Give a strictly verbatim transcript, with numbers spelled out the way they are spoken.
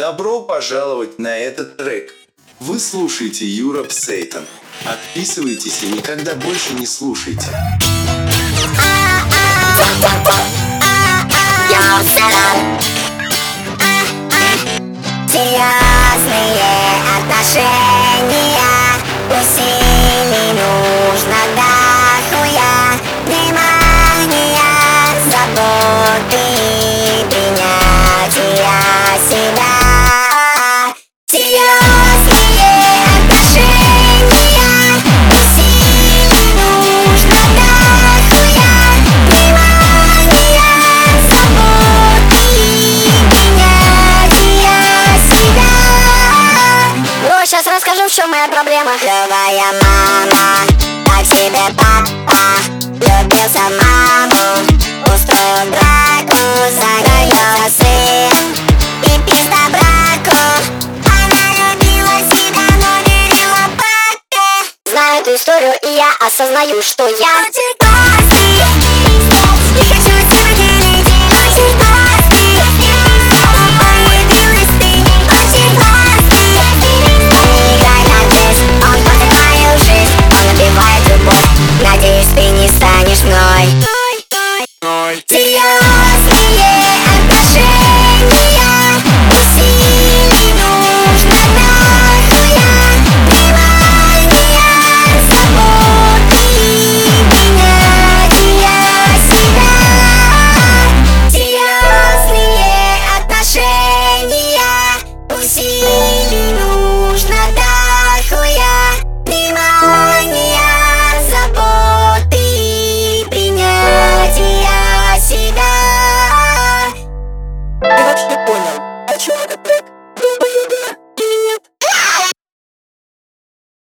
Добро пожаловать на этот трек. Вы слушаете Europe Satan. Отписывайтесь и никогда больше не слушайте. Серьезные отношения усилий нужно дохуя. Внимание, заботы и принятия себя. Серьезные отношения усилий нужно дохуя. Внимание, заботы и принятия себя. Ну, сейчас расскажу, в чем моя проблема. Клевая мама, так себе папа, влюбился в маму, устроил драку, загорелся сын и пизда браку. Она любила себя, но верила папе. Знаю эту историю, и я осознаю, что я очень классный. Не хочу сегодня лететь, очень классный.